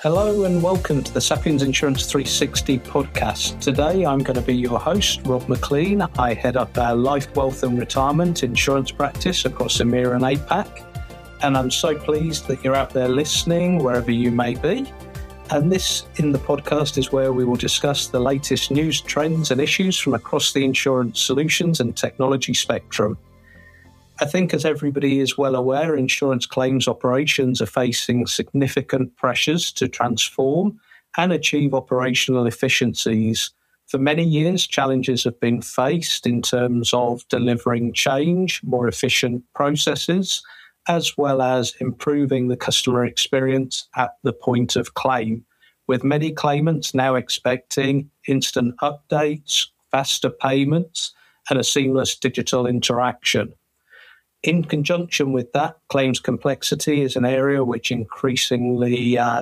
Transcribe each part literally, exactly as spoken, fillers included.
Hello and welcome to the Sapiens Insurance three sixty podcast. Today I'm going to be your host, Rob McLean. I head up our life, wealth and retirement insurance practice across EMEA and APAC. And I'm so pleased that you're out there listening wherever you may be. And this in the podcast is where we will discuss the latest news, trends and issues from across the insurance solutions and technology spectrum. I think, as everybody is well aware, insurance claims operations are facing significant pressures to transform and achieve operational efficiencies. For many years, challenges have been faced in terms of delivering change, more efficient processes, as well as improving the customer experience at the point of claim, with many claimants now expecting instant updates, faster payments, and a seamless digital interaction. In conjunction with that, claims complexity is an area which increasingly uh,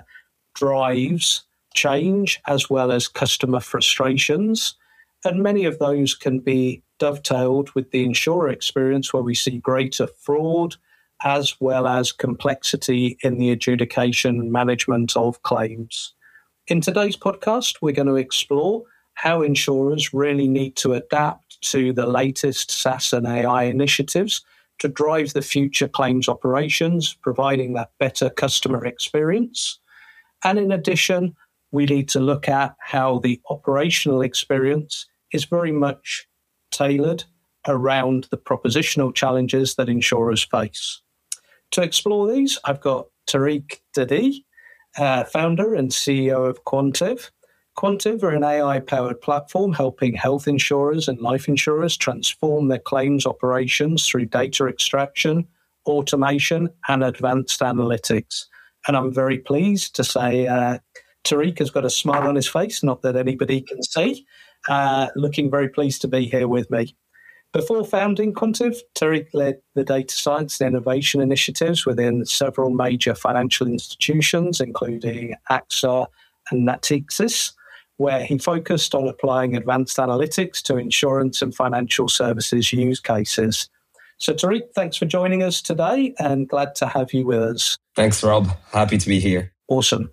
drives change as well as customer frustrations. And many of those can be dovetailed with the insurer experience, where we see greater fraud as well as complexity in the adjudication and management of claims. In today's podcast, we're going to explore how insurers really need to adapt to the latest SaaS and A I initiatives to drive the future claims operations, providing that better customer experience. And in addition, we need to look at how the operational experience is very much tailored around the propositional challenges that insurers face. To explore these, I've got Tariq Dadi, uh, founder and C E O of Quantive. Quantive are an A I-powered platform helping health insurers and life insurers transform their claims operations through data extraction, automation, and advanced analytics. And I'm very pleased to say uh, Tariq has got a smile on his face, not that anybody can see, uh, looking very pleased to be here with me. Before founding Quantive, Tariq led the data science and innovation initiatives within several major financial institutions, including AXA and Natixis, where he focused on applying advanced analytics to insurance and financial services use cases. So Tariq, thanks for joining us today and glad to have you with us. Thanks, Rob. Happy to be here. Awesome.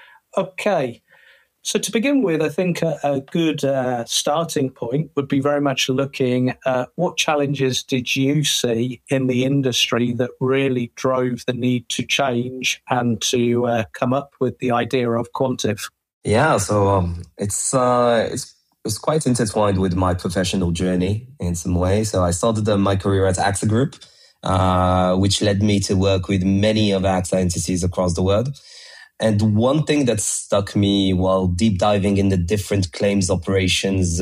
Okay. So to begin with, I think a, a good uh, starting point would be very much looking at what challenges did you see in the industry that really drove the need to change and to uh, come up with the idea of Quantive? Yeah, so um, it's uh, it's it's quite intertwined with my professional journey in some way. So I started uh, my career at AXA Group, uh, which led me to work with many of AXA entities across the world. And one thing that stuck me while deep diving in the different claims operations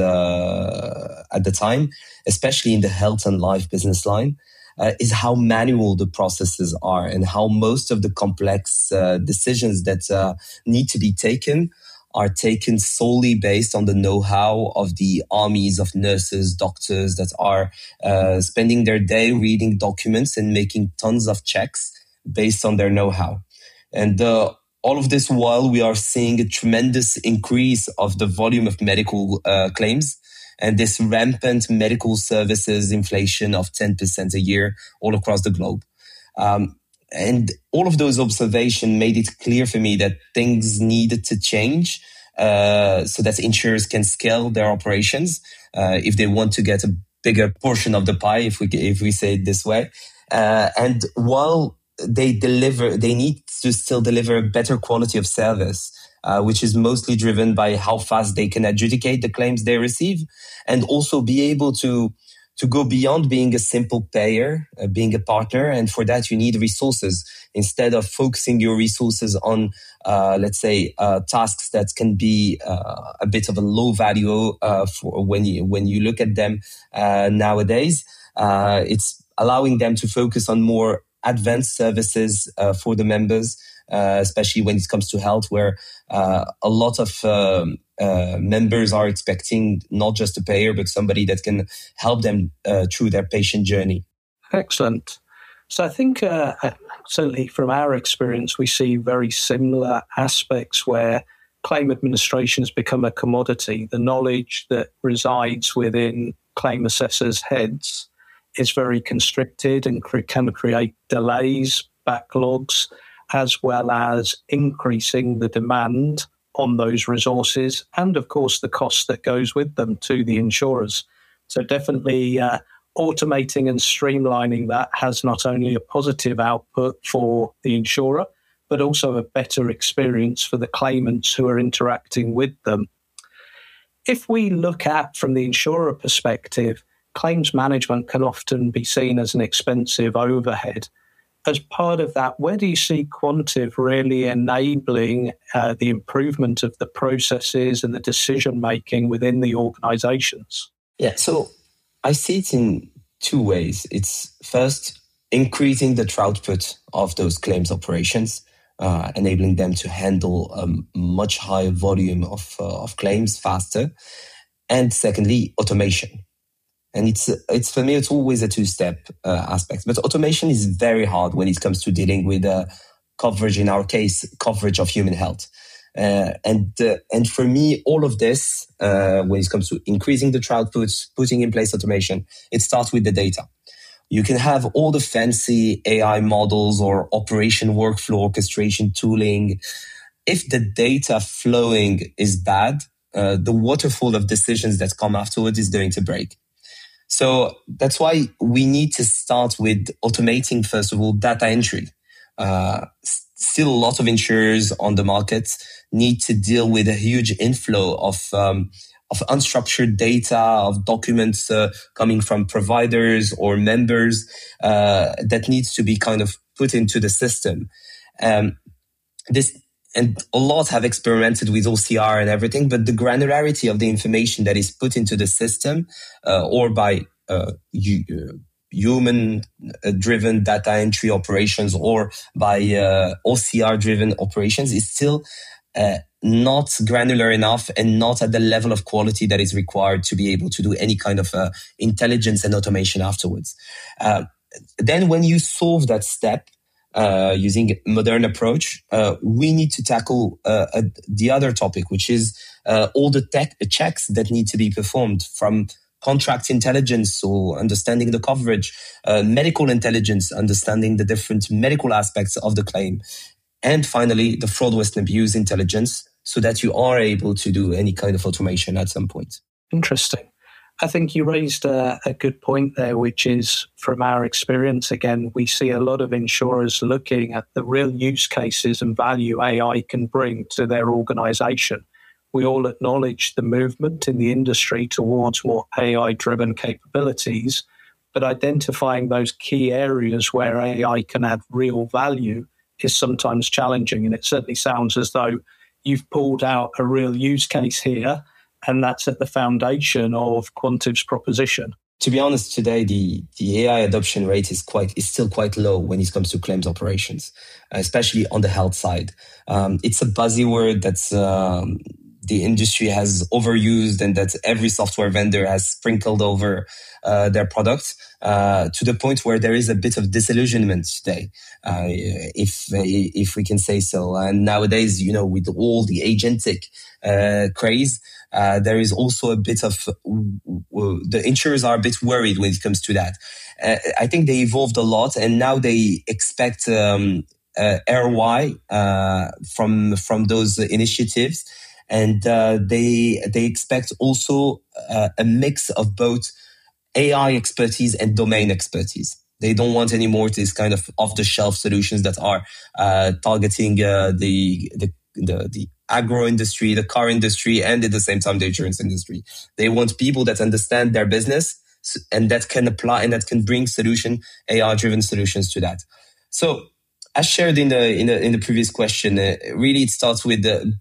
uh, at the time, especially in the health and life business line, uh, is how manual the processes are and how most of the complex uh, decisions that uh, need to be taken are taken solely based on the know-how of the armies of nurses, doctors that are uh, spending their day reading documents and making tons of checks based on their know-how. And uh, all of this while we are seeing a tremendous increase of the volume of medical uh, claims and this rampant medical services inflation of ten percent a year all across the globe. Um, And all of those observations made it clear for me that things needed to change uh, so that insurers can scale their operations uh, if they want to get a bigger portion of the pie, if we if we say it this way. Uh, and while they deliver, they need to still deliver a better quality of service, uh, which is mostly driven by how fast they can adjudicate the claims they receive, and also be able to to go beyond being a simple payer, uh, being a partner. And for that, you need resources. Instead of focusing your resources on, uh, let's say, uh, tasks that can be uh, a bit of a low value uh, for when you when you look at them uh, nowadays, uh, it's allowing them to focus on more advanced services uh, for the members, uh, especially when it comes to health, where uh, a lot of um, uh, members are expecting not just a payer, but somebody that can help them uh, through their patient journey. Excellent. So I think uh, certainly from our experience, we see very similar aspects where claim administration has become a commodity. The knowledge that resides within claim assessors' heads is very constricted and can create delays, backlogs, as well as increasing the demand on those resources and, of course, the cost that goes with them to the insurers. So definitely uh, automating and streamlining that has not only a positive output for the insurer, but also a better experience for the claimants who are interacting with them. If we look at, from the insurer perspective, claims management can often be seen as an expensive overhead. As part of that, where do you see Quantive really enabling uh, the improvement of the processes and the decision-making within the organizations? Yeah, so I see it in two ways. It's first, increasing the output of those claims operations, uh, enabling them to handle a much higher volume of, uh, of claims faster. And secondly, automation. And it's, it's for me, it's always a two-step uh, aspect. But automation is very hard when it comes to dealing with uh, coverage, in our case, coverage of human health. Uh, and uh, and for me, all of this, uh, when it comes to increasing the output, putting in place automation, it starts with the data. You can have all the fancy A I models or operation workflow orchestration tooling. If the data flowing is bad, uh, the waterfall of decisions that come afterwards is going to break. So that's why we need to start with automating, first of all, data entry. Uh, still a lot of insurers on the market need to deal with a huge inflow of um, of unstructured data, of documents uh, coming from providers or members uh, that needs to be kind of put into the system. Um, this And a lot have experimented with O C R and everything, but the granularity of the information that is put into the system uh, or by uh, uh, human-driven data entry operations or by uh, O C R-driven operations is still uh, not granular enough and not at the level of quality that is required to be able to do any kind of uh, intelligence and automation afterwards. Uh, then when you solve that step, Uh, using modern approach, uh, we need to tackle uh, uh, the other topic, which is uh, all the tech checks that need to be performed, from contract intelligence, so understanding the coverage, uh, medical intelligence, understanding the different medical aspects of the claim, and finally the fraud, waste, and abuse intelligence, so that you are able to do any kind of automation at some point. Interesting. I think you raised a, a good point there, which is, from our experience, again, we see a lot of insurers looking at the real use cases and value A I can bring to their organization. We all acknowledge the movement in the industry towards more A I-driven capabilities, but identifying those key areas where A I can add real value is sometimes challenging. And it certainly sounds as though you've pulled out a real use case here, and that's at the foundation of Quantive's proposition. To be honest, today the, the A I adoption rate is quite is still quite low when it comes to claims operations, especially on the health side. Um, it's a buzzword that's um, the industry has overused and that every software vendor has sprinkled over uh, their products uh, to the point where there is a bit of disillusionment today, uh, if if we can say so. And nowadays, you know, with all the agentic uh, craze, Uh, there is also a bit of, uh, the insurers are a bit worried when it comes to that. Uh, I think they evolved a lot, and now they expect um, uh, R O I uh, from from those initiatives, and uh, they they expect also uh, a mix of both A I expertise and domain expertise. They don't want anymore this kind of off-the-shelf solutions that are uh, targeting uh, the the the, the agro industry, the car industry, and at the same time the insurance industry. They want people that understand their business and that can apply and that can bring solution A I-driven solutions to that. So, as shared in the in the in the previous question, uh, really it starts with the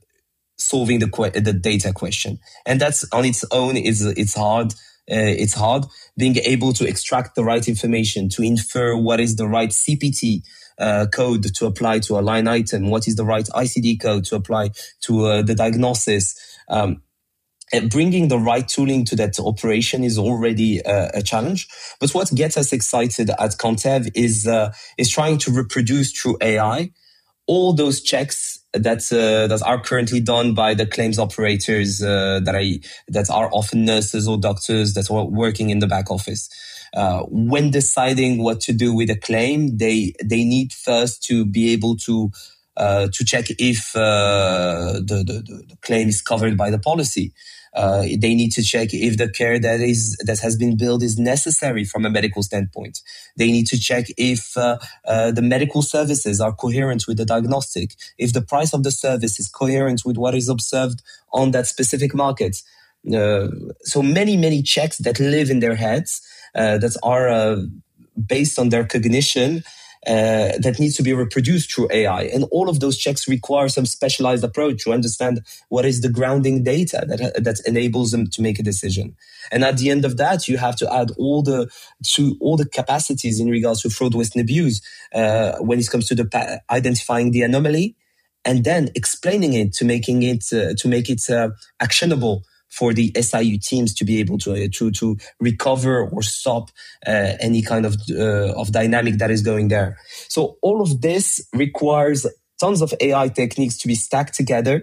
solving the que- the data question, and that's on its own is it's hard. Uh, it's hard being able to extract the right information, to infer what is the right C P T uh, code to apply to a line item, what is the right I C D code to apply to uh, the diagnosis. Um, and bringing the right tooling to that operation is already uh, a challenge. But what gets us excited at Quantive is uh, is trying to reproduce through A I all those checks that uh, that are currently done by the claims operators uh, that I that are often nurses or doctors that are working in the back office. Uh, when deciding what to do with a claim, they they need first to be able to uh, to check if uh, the, the the claim is covered by the policy. Uh, they need to check if the care that is that has been billed is necessary from a medical standpoint. They need to check if uh, uh, the medical services are coherent with the diagnostic, if the price of the service is coherent with what is observed on that specific market. Uh, so many, many checks that live in their heads, uh, that are uh, based on their cognition, Uh, that needs to be reproduced through A I. And all of those checks require some specialized approach to understand what is the grounding data that, that enables them to make a decision. And at the end of that, you have to add all the, to all the capacities in regards to fraud, waste, and abuse, uh, when it comes to the pa- identifying the anomaly and then explaining it to making it, uh, to make it uh, actionable for the S I U teams to be able to uh, to to recover or stop uh, any kind of uh, of dynamic that is going there. So all of this requires tons of A I techniques to be stacked together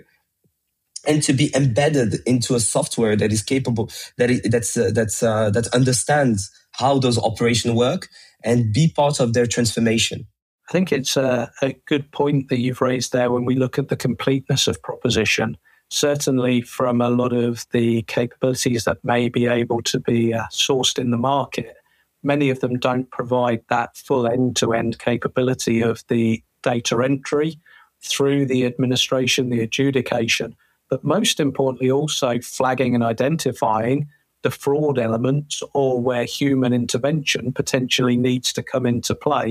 and to be embedded into a software that is capable, that is, that's uh, that's uh, that understands how those operations work and be part of their transformation. I think it's a, a good point that you've raised there when we look at the completeness of proposition. Certainly from a lot of the capabilities that may be able to be uh, sourced in the market, many of them don't provide that full end-to-end capability of the data entry through the administration, the adjudication, but most importantly also flagging and identifying the fraud elements or where human intervention potentially needs to come into play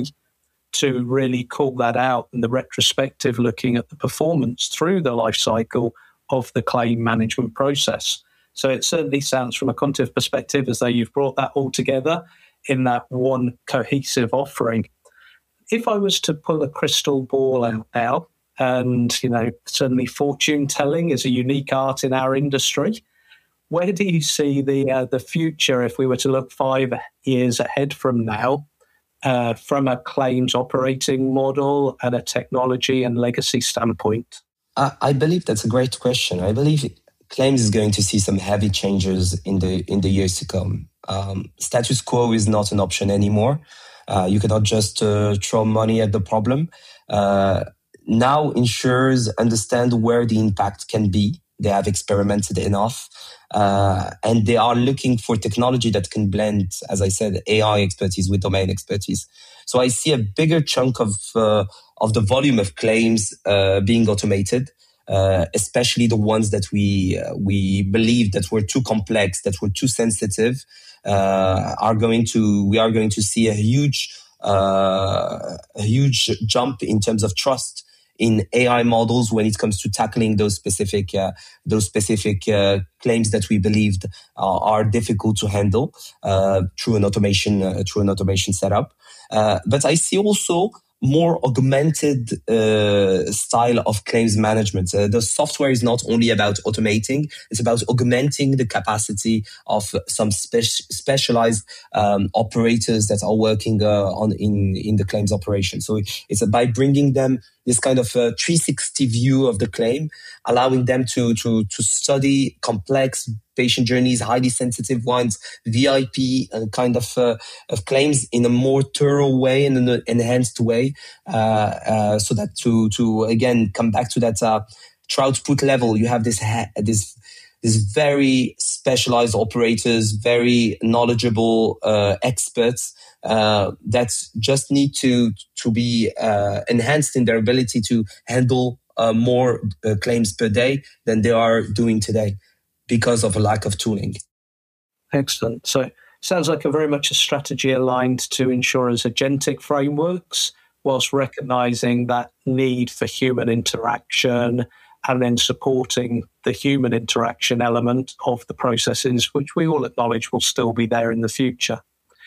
to really call that out, and the retrospective looking at the performance through the life cycle of the claim management process. So it certainly sounds from a Contiv perspective as though you've brought that all together in that one cohesive offering. If I was to pull a crystal ball out now, and, you know, certainly fortune telling is a unique art in our industry, where do you see the uh, the future if we were to look five years ahead from now, uh, from a claims operating model and a technology and legacy standpoint? I believe that's a great question. I believe claims is going to see some heavy changes in the in the years to come. Um, status quo is not an option anymore. Uh, you cannot just uh, throw money at the problem. Uh, now insurers understand where the impact can be. They have experimented enough, uh, and they are looking for technology that can blend, as I said, A I expertise with domain expertise. So I see a bigger chunk of uh, of the volume of claims uh, being automated, uh, especially the ones that we uh, we believe that were too complex, that were too sensitive, uh, are going to we are going to see a huge uh, a huge jump in terms of trust in A I models when it comes to tackling those specific uh, those specific uh, claims that we believed uh, are difficult to handle uh, through an automation uh, through an automation setup. Uh, but I see also more augmented uh, style of claims management. Uh, the software is not only about automating, it's about augmenting the capacity of some spe- specialized um, operators that are working uh, on in, in the claims operation. So it's by bringing them this kind of uh, three sixty view of the claim, allowing them to, to, to study complex patient journeys, highly sensitive ones, V I P uh, kind of, uh, of claims in a more thorough way and in an enhanced way, uh, uh, so that to to again come back to that uh, output level, you have this ha- this this very specialized operators, very knowledgeable uh, experts uh, that just need to to be uh, enhanced in their ability to handle uh, more uh, claims per day than they are doing today, because of a lack of tooling. Excellent. So it sounds like a very much a strategy aligned to insurers' agentic frameworks, whilst recognizing that need for human interaction and then supporting the human interaction element of the processes, which we all acknowledge will still be there in the future.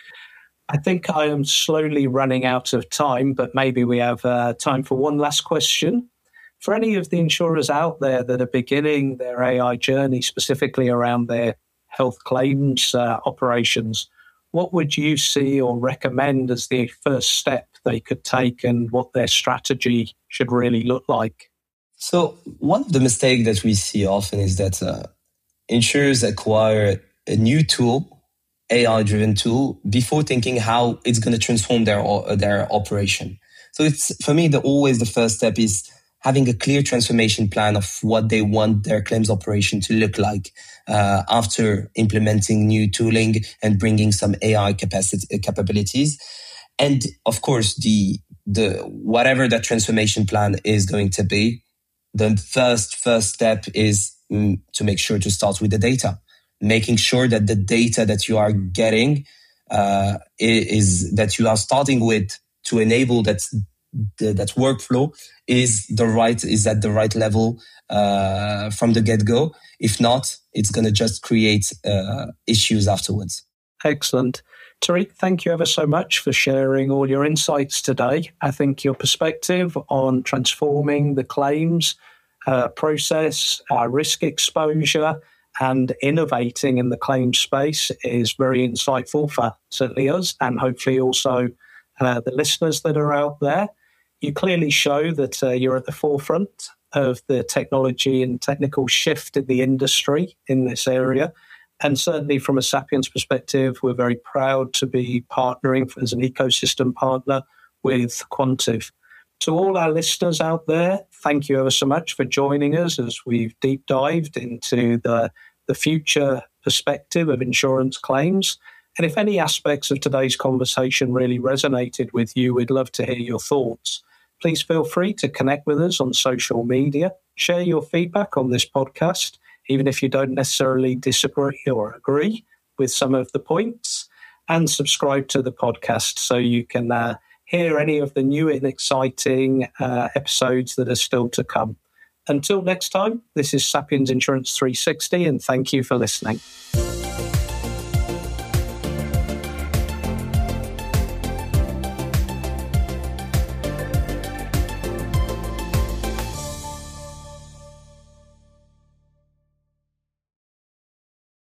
I think I am slowly running out of time, but maybe we have uh, time for one last question. For any of the insurers out there that are beginning their A I journey, specifically around their health claims uh, operations, what would you see or recommend as the first step they could take and what their strategy should really look like? So one of the mistakes that we see often is that uh, insurers acquire a new tool, A I-driven tool, before thinking how it's going to transform their their operation. So it's, for me, the always the first step is having a clear transformation plan of what they want their claims operation to look like uh, after implementing new tooling and bringing some A I capacity capabilities. And of course, the the whatever that transformation plan is going to be, the first first step is mm, to make sure to start with the data, making sure that the data that you are getting uh, is that you are starting with to enable that that workflow is the right is at the right level uh, from the get-go. If not, it's going to just create uh, issues afterwards. Excellent. Tariq, thank you ever so much for sharing all your insights today. I think your perspective on transforming the claims uh, process, our risk exposure, and innovating in the claims space is very insightful for certainly us and hopefully also uh, the listeners that are out there. You clearly show that uh, you're at the forefront of the technology and technical shift in the industry in this area. And certainly from a Sapiens perspective, we're very proud to be partnering as an ecosystem partner with Quantive. To all our listeners out there, thank you ever so much for joining us as we've deep dived into the, the future perspective of insurance claims. And if any aspects of today's conversation really resonated with you, we'd love to hear your thoughts. Please feel free to connect with us on social media, share your feedback on this podcast, even if you don't necessarily disagree or agree with some of the points, and subscribe to the podcast so you can uh, hear any of the new and exciting uh, episodes that are still to come. Until next time, this is Sapiens Insurance three sixty, and thank you for listening.